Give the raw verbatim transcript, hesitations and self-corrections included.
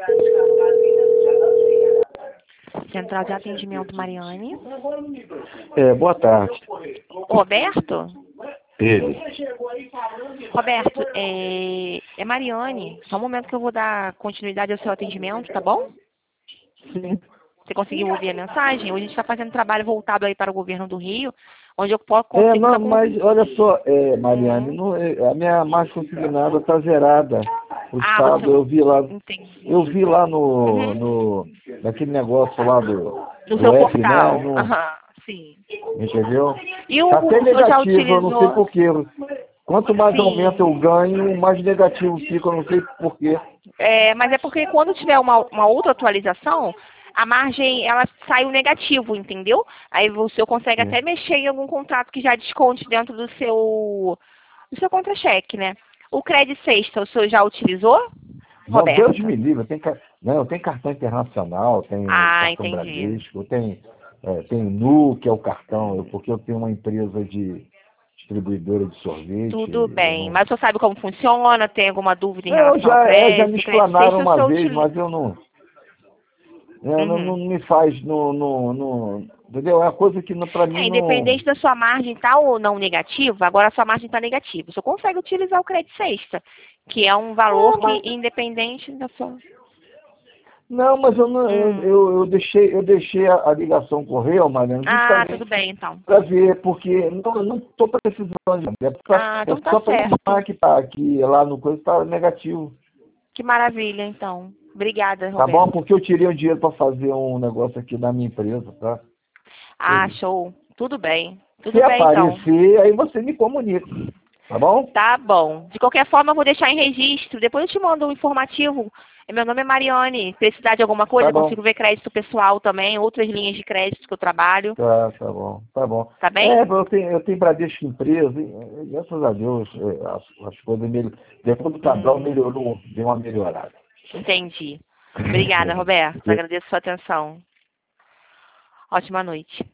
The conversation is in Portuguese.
Central de Atendimento Mariane. É, boa tarde. Roberto? Ele. Roberto, é, é Mariane. Só um momento que eu vou dar continuidade ao seu atendimento, tá bom? Sim. Você conseguiu ouvir a mensagem? Hoje a gente está fazendo trabalho voltado aí para o governo do Rio, onde eu posso É, conseguir... não, mas olha só, é, Mariane, Hum. não, é, a minha margem consignada está zerada. O Ah, Estado, você... eu vi lá, Entendi. eu vi lá no, Uhum. no naquele negócio lá do, No do seu F, né? portal. No, Aham, sim. entendeu? E o, Está até o senhor já negativo, eu não sei utilizou... porquê. Quanto mais aumento Sim. eu ganho, mais negativo fica, eu não sei porquê. É, mas é porque quando tiver uma, uma outra atualização, a margem, ela sai o negativo, entendeu? Aí o senhor consegue Sim. até mexer em algum contrato que já desconte dentro do seu, do seu contra-cheque, né? O crédito sexta, o senhor já utilizou, Não, Deus Roberto? me livre, eu tenho, ca- não, eu tenho cartão internacional, tenho Ah, cartão entendi. Bradesco, tenho, é, tenho Nu, que é o cartão, eu- porque eu tenho uma empresa de distribuidora de sorvete, Tudo eu bem. não... Mas o senhor sabe como funciona? Tem alguma dúvida em Não, relação ao já, é, já me crédito? O crédito explanaram sexta, o uma senhor vez, utiliza... mas eu não, é, não, não Uhum. me faz, não, não, não, entendeu? É uma coisa que não, pra mim É, não... independente da sua margem estar ou não negativa, agora a sua margem está negativa. Você consegue utilizar o crédito sexta, que é um valor É, que, mas, independente da sua... não, mas eu, não, eu, Hum. eu, eu deixei, eu deixei a, a ligação correr, Mariana, Ah, tudo justamente bem, então. para ver, porque não, eu não estou precisando de nada. É, pra, Ah, é então tá só para certo. informar que tá aqui, lá no coisa está negativo. Que maravilha, então. Obrigada, Tá bom? Roberto. Porque eu tirei um dinheiro para fazer um negócio aqui na minha empresa, tá? Ah, Eu- show. Tudo bem. Se Tudo bem, então. aparecer, aí você me comunica. Tá bom? Tá bom. De qualquer forma, eu vou deixar em registro. Depois eu te mando um informativo. Meu nome é Mariane. Se precisar de alguma coisa, Tá eu bom. consigo ver crédito pessoal também, outras linhas de crédito que eu trabalho. Tá, tá bom, tá bom. Tá bem? É, eu tenho, eu tenho Bradesco empresa, e, e, graças a Deus, é, as, as coisas melhoraram. Depois do Cabral Hum, melhorou, deu uma melhorada. entendi. Obrigada, Roberto. Agradeço a sua atenção. Ótima noite.